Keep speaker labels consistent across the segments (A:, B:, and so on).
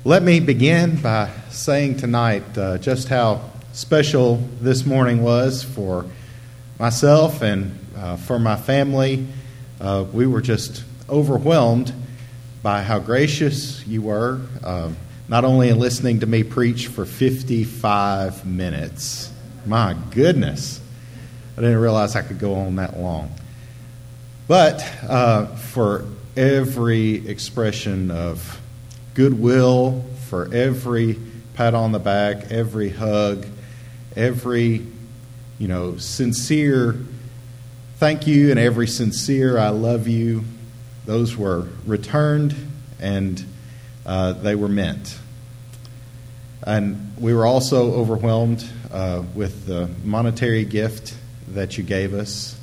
A: Let me begin by saying tonight just how special this morning was for myself and for my family. We were just overwhelmed by how gracious you were, not only in listening to me preach for 55 minutes. My goodness, I didn't realize I could go on that long. But for every expression of goodwill, for every pat on the back, every hug, every, sincere thank you and every sincere I love you, those were returned and they were meant. And we were also overwhelmed with the monetary gift that you gave us.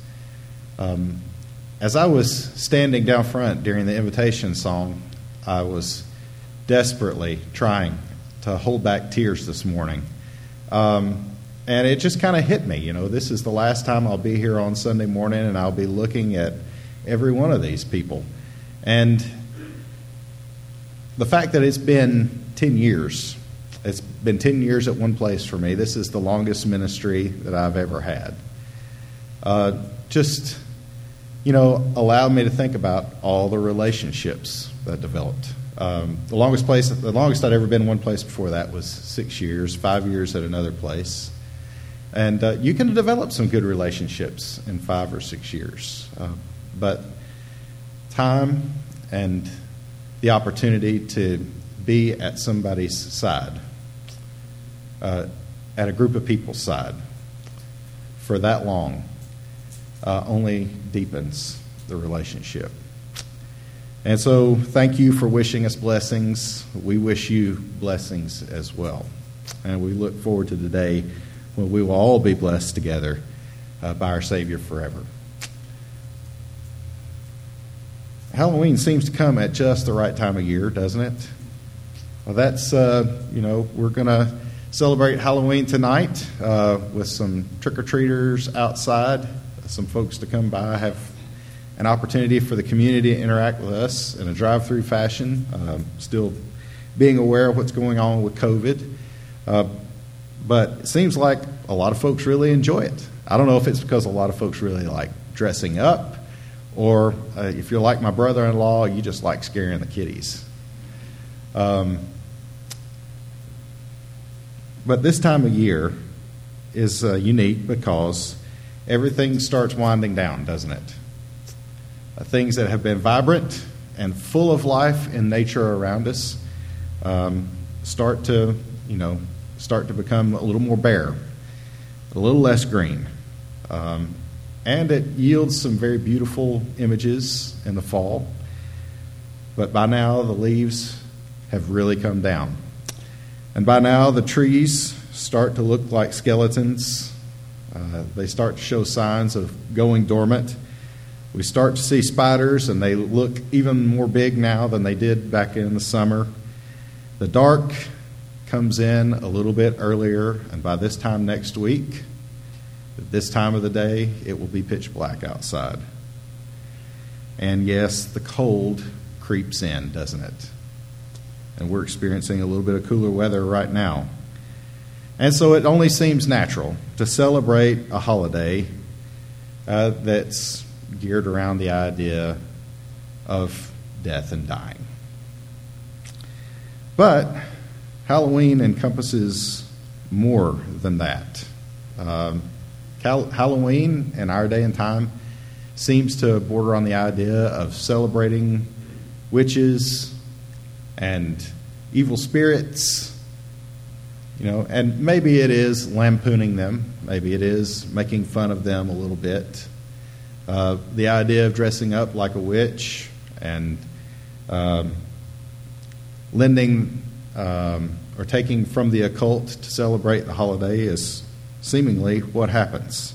A: As I was standing down front during the invitation song, I was desperately trying to hold back tears this morning. And it just kind of hit me. This is the last time I'll be here on Sunday morning, and I'll be looking at every one of these people. And the fact that it's been 10 years, it's been 10 years at one place for me. This is the longest ministry that I've ever had. Allowed me to think about all the relationships that developed. The longest I'd ever been in one place before that was 6 years, 5 years at another place. And you can develop some good relationships in 5 or 6 years. But time and the opportunity to be at somebody's side, at a group of people's side, for that long, only deepens the relationship. And so thank you for wishing us blessings. We wish you blessings as well. And we look forward to the day when we will all be blessed together by our Savior forever. Halloween seems to come at just the right time of year, doesn't it? Well, that's, we're going to celebrate Halloween tonight with some trick-or-treaters outside, some folks to come by, have an opportunity for the community to interact with us in a drive-through fashion, still being aware of what's going on with COVID. But it seems like a lot of folks really enjoy it. I don't know if it's because a lot of folks really like dressing up, or if you're like my brother-in-law, you just like scaring the kiddies. But this time of year is unique because everything starts winding down, doesn't it? Things that have been vibrant and full of life in nature around us start to become a little more bare, a little less green. And it yields some very beautiful images in the fall. But by now, the leaves have really come down. And by now, the trees start to look like skeletons. They start to show signs of going dormant. We start to see spiders, and they look even more big now than they did back in the summer. The dark comes in a little bit earlier, and by this time next week, at this time of the day, it will be pitch black outside. And yes, the cold creeps in, doesn't it? And we're experiencing a little bit of cooler weather right now. And so it only seems natural to celebrate a holiday that's geared around the idea of death and dying. But Halloween encompasses more than that. Halloween in our day and time seems to border on the idea of celebrating witches and evil spirits, and maybe it is lampooning them, maybe it is making fun of them a little bit. The idea of dressing up like a witch and lending or taking from the occult to celebrate the holiday is seemingly what happens.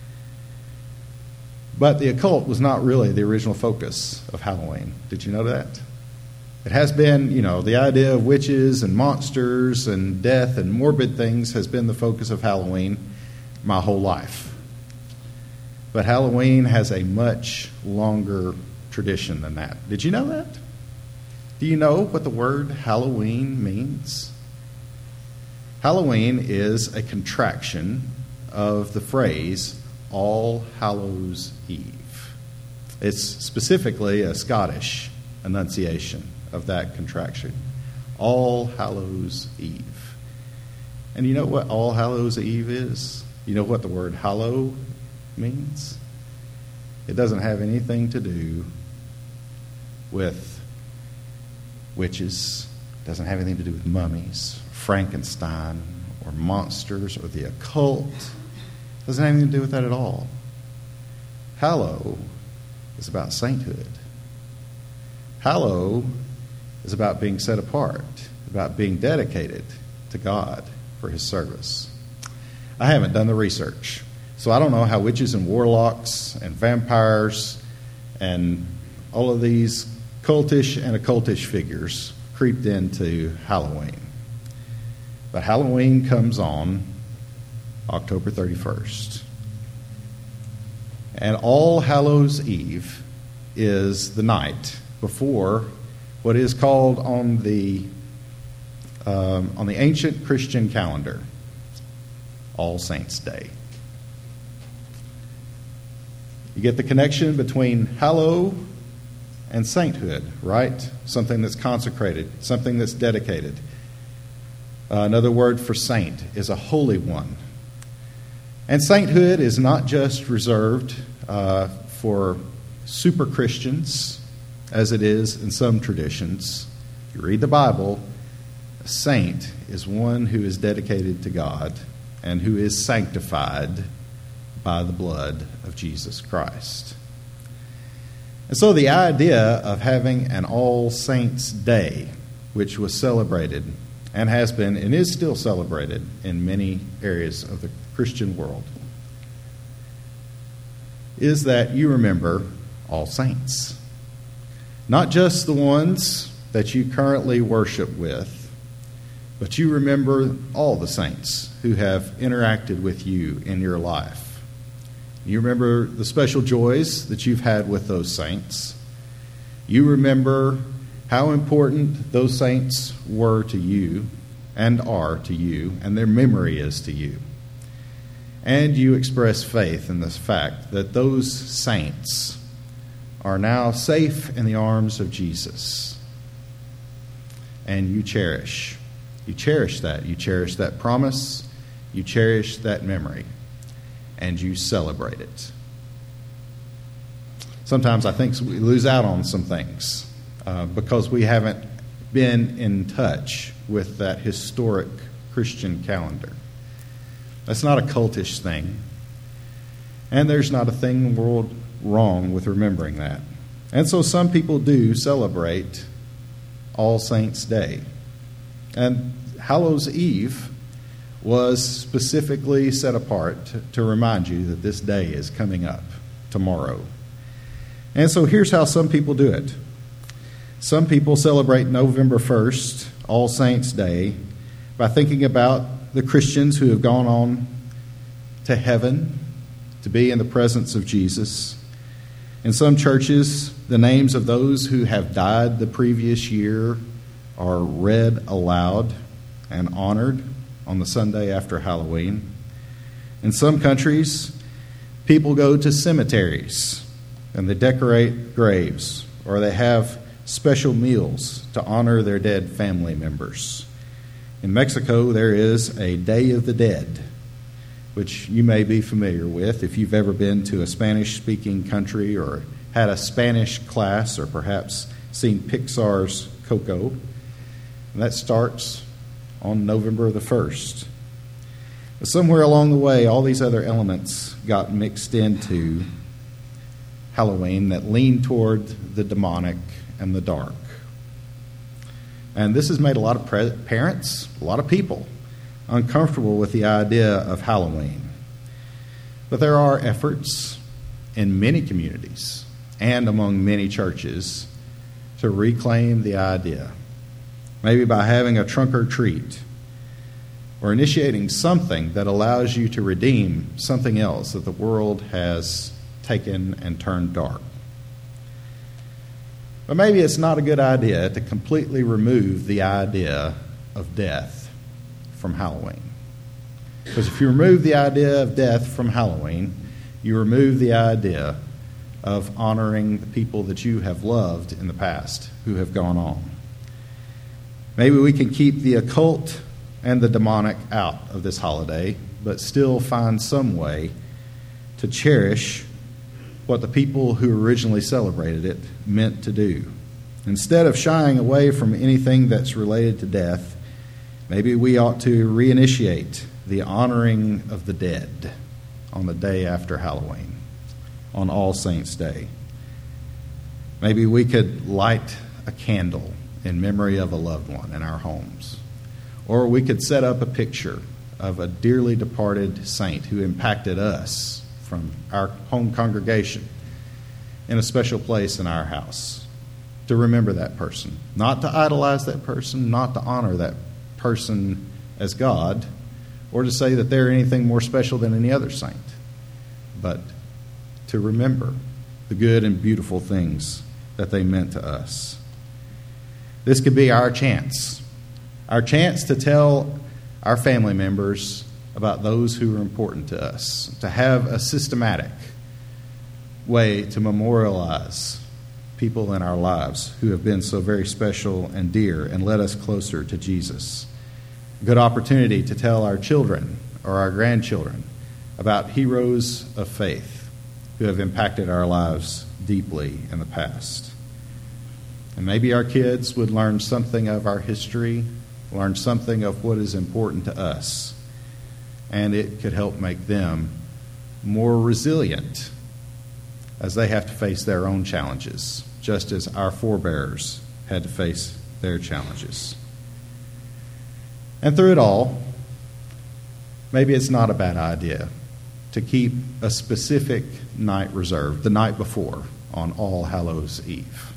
A: But the occult was not really the original focus of Halloween. Did you know that? It has been, the idea of witches and monsters and death and morbid things has been the focus of Halloween my whole life. But Halloween has a much longer tradition than that. Did you know that? Do you know what the word Halloween means? Halloween is a contraction of the phrase All Hallows Eve. It's specifically a Scottish enunciation of that contraction. All Hallows Eve. And you know what All Hallows Eve is? You know what the word hallow means? It doesn't have anything to do with witches. It doesn't have anything to do with mummies, Frankenstein, or monsters, or the occult. It doesn't have anything to do with that at all. Hallow is about sainthood. Hallow is about being set apart, about being dedicated to God for His service. I haven't done the research, so I don't know how witches and warlocks and vampires and all of these cultish and occultish figures creeped into Halloween. But Halloween comes on October 31st. And All Hallows Eve is the night before what is called on the ancient Christian calendar, All Saints' Day. You get the connection between hallow and sainthood, right? Something that's consecrated, something that's dedicated. Another word for saint is a holy one. And sainthood is not just reserved for super Christians, as it is in some traditions. If you read the Bible, a saint is one who is dedicated to God and who is sanctified by the blood of Jesus Christ. And so the idea of having an All Saints' Day, which was celebrated and has been and is still celebrated in many areas of the Christian world, is that you remember all saints. Not just the ones that you currently worship with, but you remember all the saints who have interacted with you in your life. You remember the special joys that you've had with those saints. You remember how important those saints were to you and are to you, and their memory is to you. And you express faith in the fact that those saints are now safe in the arms of Jesus. And you cherish that. You cherish that promise. You cherish that memory. And you celebrate it. Sometimes I think we lose out on some things because we haven't been in touch with that historic Christian calendar. That's not a cultish thing. And there's not a thing in the world wrong with remembering that. And so some people do celebrate All Saints' Day. And Hallows Eve was specifically set apart to remind you that this day is coming up tomorrow. And so here's how some people do it. Some people celebrate November 1st, All Saints' Day, by thinking about the Christians who have gone on to heaven to be in the presence of Jesus. In some churches, the names of those who have died the previous year are read aloud and honored on the Sunday after Halloween. In some countries, people go to cemeteries and they decorate graves, or they have special meals to honor their dead family members. In Mexico, there is a Day of the Dead, which you may be familiar with if you've ever been to a Spanish-speaking country or had a Spanish class or perhaps seen Pixar's Coco. And that starts on November the 1st. But somewhere along the way, all these other elements got mixed into Halloween that lean toward the demonic and the dark. And this has made a lot of parents, a lot of people, uncomfortable with the idea of Halloween. But there are efforts in many communities and among many churches to reclaim the idea. Maybe by having a trunk or treat or initiating something that allows you to redeem something else that the world has taken and turned dark. But maybe it's not a good idea to completely remove the idea of death from Halloween. Because if you remove the idea of death from Halloween, you remove the idea of honoring the people that you have loved in the past who have gone on. Maybe we can keep the occult and the demonic out of this holiday, but still find some way to cherish what the people who originally celebrated it meant to do. Instead of shying away from anything that's related to death, maybe we ought to reinitiate the honoring of the dead on the day after Halloween, on All Saints' Day. Maybe we could light a candle in memory of a loved one in our homes. Or we could set up a picture of a dearly departed saint who impacted us from our home congregation in a special place in our house, to remember that person. Not to idolize that person, not to honor that person as God, or to say that they're anything more special than any other saint, but to remember the good and beautiful things that they meant to us. This could be our chance to tell our family members about those who are important to us, to have a systematic way to memorialize people in our lives who have been so very special and dear and led us closer to Jesus. A good opportunity to tell our children or our grandchildren about heroes of faith who have impacted our lives deeply in the past. And maybe our kids would learn something of our history, learn something of what is important to us, and it could help make them more resilient as they have to face their own challenges, just as our forebears had to face their challenges. And through it all, maybe it's not a bad idea to keep a specific night reserved, the night before, on All Hallows Eve,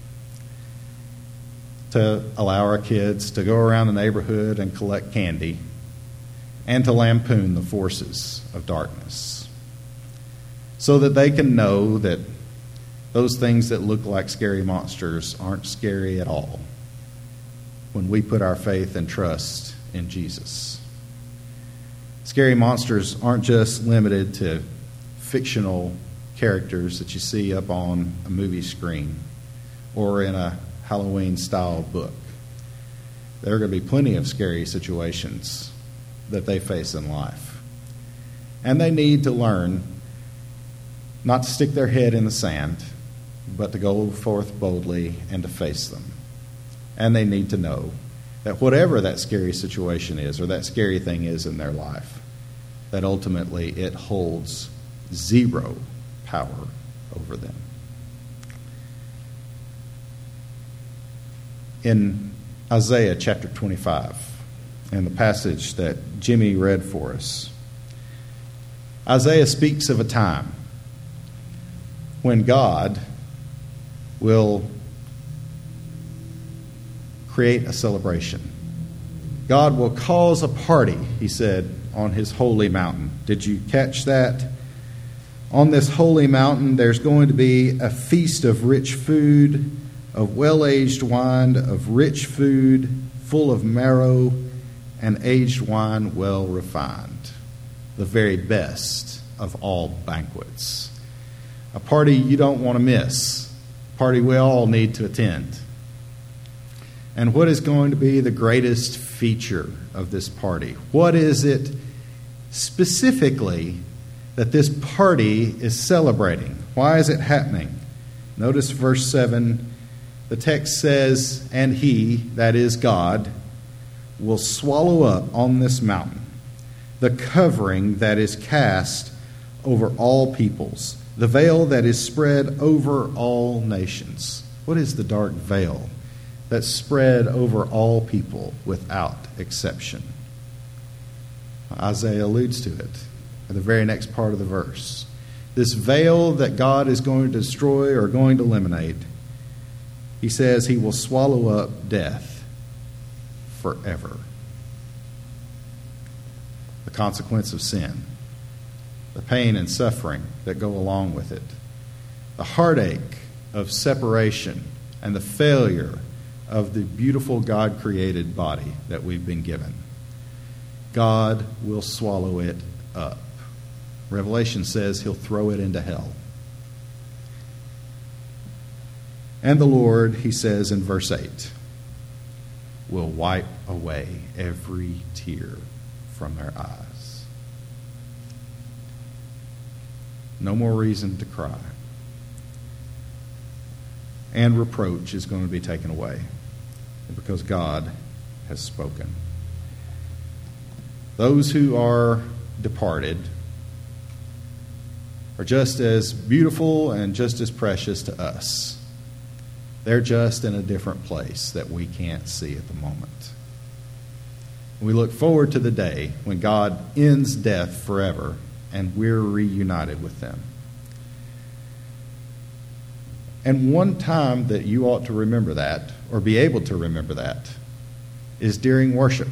A: to allow our kids to go around the neighborhood and collect candy and to lampoon the forces of darkness so that they can know that those things that look like scary monsters aren't scary at all when we put our faith and trust in Jesus. Scary monsters aren't just limited to fictional characters that you see up on a movie screen or in a Halloween-style book. There are going to be plenty of scary situations that they face in life. And they need to learn not to stick their head in the sand, but to go forth boldly and to face them. And they need to know that whatever that scary situation is or that scary thing is in their life, that ultimately it holds zero power over them. In Isaiah chapter 25, and the passage that Jimmy read for us, Isaiah speaks of a time when God will create a celebration. God will cause a party, he said, on his holy mountain. Did you catch that? On this holy mountain, there's going to be a feast of rich food, of well-aged wine, of rich food, full of marrow, and aged wine well refined. The very best of all banquets. A party you don't want to miss. A party we all need to attend. And what is going to be the greatest feature of this party? What is it specifically that this party is celebrating? Why is it happening? Notice verse 7. The text says, "And he," that is God, "will swallow up on this mountain the covering that is cast over all peoples, the veil that is spread over all nations." What is the dark veil that's spread over all people without exception? Isaiah alludes to it in the very next part of the verse. This veil that God is going to destroy or going to eliminate, he says he will swallow up death forever. The consequence of sin, the pain and suffering that go along with it, the heartache of separation and the failure of the beautiful God-created body that we've been given. God will swallow it up. Revelation says he'll throw it into hell. And the Lord, he says in verse 8, will wipe away every tear from their eyes. No more reason to cry. And reproach is going to be taken away because God has spoken. Those who are departed are just as beautiful and just as precious to us. They're just in a different place that we can't see at the moment. We look forward to the day when God ends death forever and we're reunited with them. And one time that you ought to remember that, or be able to remember that, is during worship.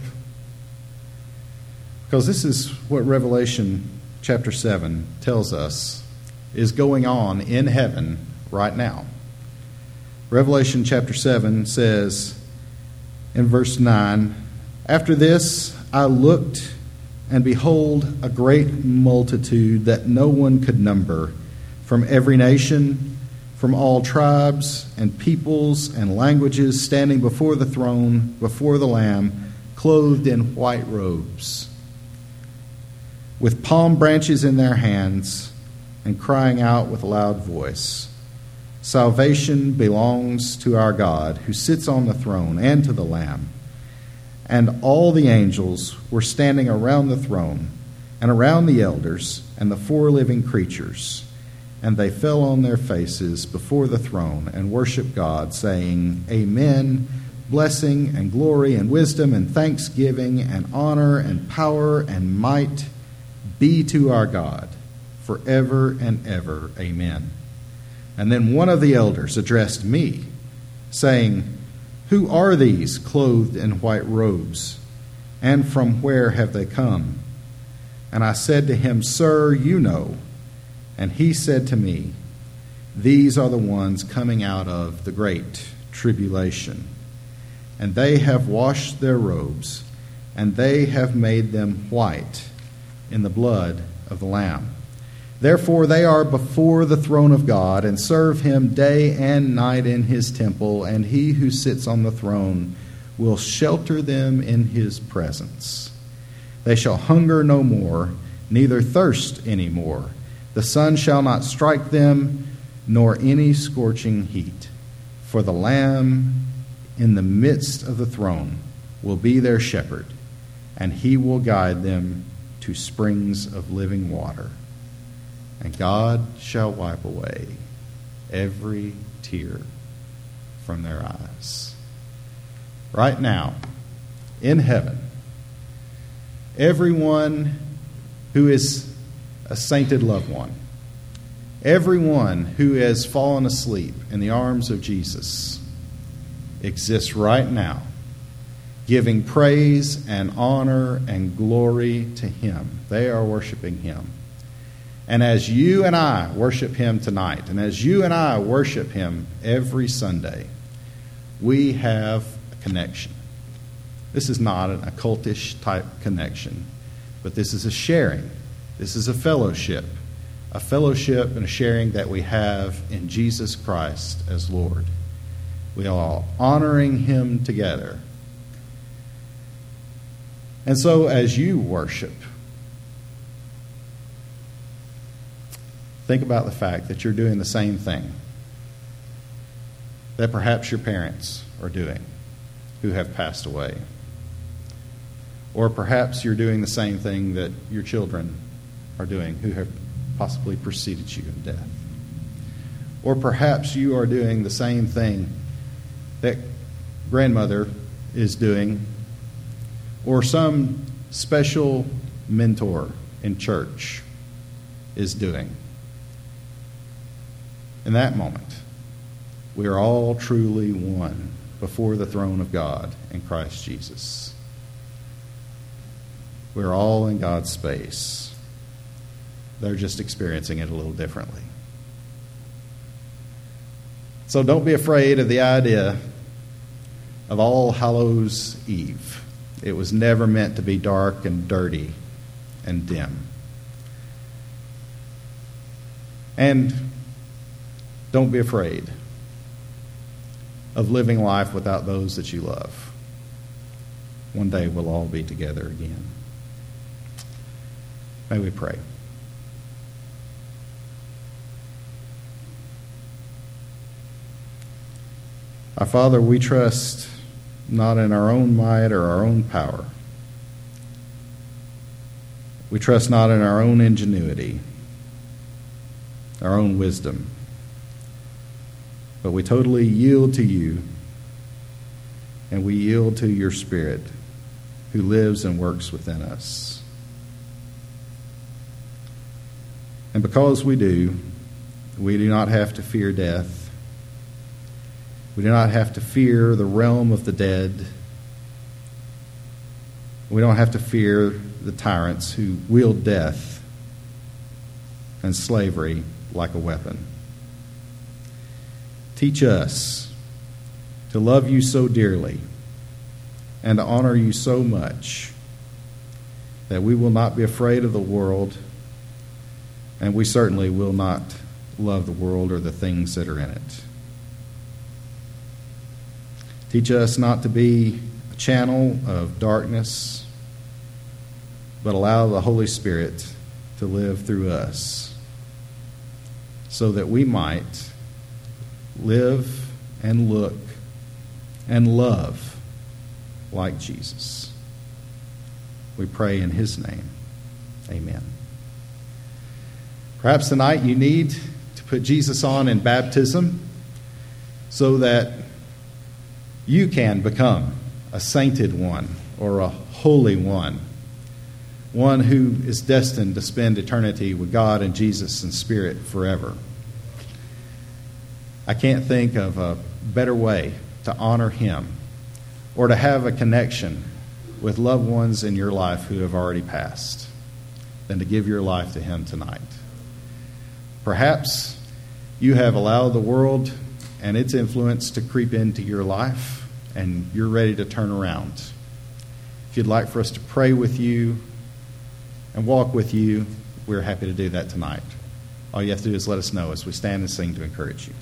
A: Because this is what Revelation chapter 7 tells us is going on in heaven right now. Revelation chapter 7 says in verse 9, "After this I looked, and behold, a great multitude that no one could number, from every nation, from all tribes and peoples and languages, standing before the throne, before the Lamb, clothed in white robes, with palm branches in their hands, and crying out with a loud voice, 'Salvation belongs to our God, who sits on the throne, and to the Lamb.' And all the angels were standing around the throne, and around the elders, and the 4 living creatures. And they fell on their faces before the throne, and worshiped God, saying, 'Amen, blessing and glory and wisdom and thanksgiving and honor and power and might be to our God, forever and ever. Amen.' And then one of the elders addressed me, saying, 'Who are these clothed in white robes, and from where have they come?' And I said to him, 'Sir, you know.' And he said to me, 'These are the ones coming out of the great tribulation. And they have washed their robes, and they have made them white in the blood of the Lamb. Therefore they are before the throne of God, and serve him day and night in his temple, and he who sits on the throne will shelter them in his presence. They shall hunger no more, neither thirst any more. The sun shall not strike them, nor any scorching heat. For the Lamb in the midst of the throne will be their shepherd, and he will guide them to springs of living water. And God shall wipe away every tear from their eyes." Right now, in heaven, everyone who is a sainted loved one, everyone who has fallen asleep in the arms of Jesus, exists right now, giving praise and honor and glory to him. They are worshiping him. And as you and I worship him tonight, and as you and I worship him every Sunday, we have a connection. This is not an occultish type connection, but this is a sharing. This is a fellowship and a sharing that we have in Jesus Christ as Lord. We are all honoring him together. And so as you worship, think about the fact that you're doing the same thing that perhaps your parents are doing who have passed away. Or perhaps you're doing the same thing that your children are doing who have possibly preceded you in death. Or perhaps you are doing the same thing that grandmother is doing, or some special mentor in church is doing. In that moment, we are all truly one before the throne of God in Christ Jesus. We're all in God's space. They're just experiencing it a little differently. So don't be afraid of the idea of All Hallows Eve. It was never meant to be dark and dirty and dim. And don't be afraid of living life without those that you love. One day we'll all be together again. May we pray. Our Father, we trust not in our own might or our own power. We trust not in our own ingenuity, our own wisdom, but we totally yield to you, and we yield to your Spirit who lives and works within us. And because we do not have to fear death. We do not have to fear the realm of the dead. We don't have to fear the tyrants who wield death and slavery like a weapon. Teach us to love you so dearly and to honor you so much that we will not be afraid of the world, and we certainly will not love the world or the things that are in it. Teach us not to be a channel of darkness, but allow the Holy Spirit to live through us so that we might live and look and love like Jesus. We pray in his name. Amen. Perhaps tonight you need to put Jesus on in baptism so that you can become a sainted one or a holy one who is destined to spend eternity with God and Jesus and Spirit forever. I can't think of a better way to honor him or to have a connection with loved ones in your life who have already passed than to give your life to him tonight. Perhaps you have allowed the world and its influence to creep into your life, and you're ready to turn around. If you'd like for us to pray with you and walk with you, we're happy to do that tonight. All you have to do is let us know as we stand and sing to encourage you.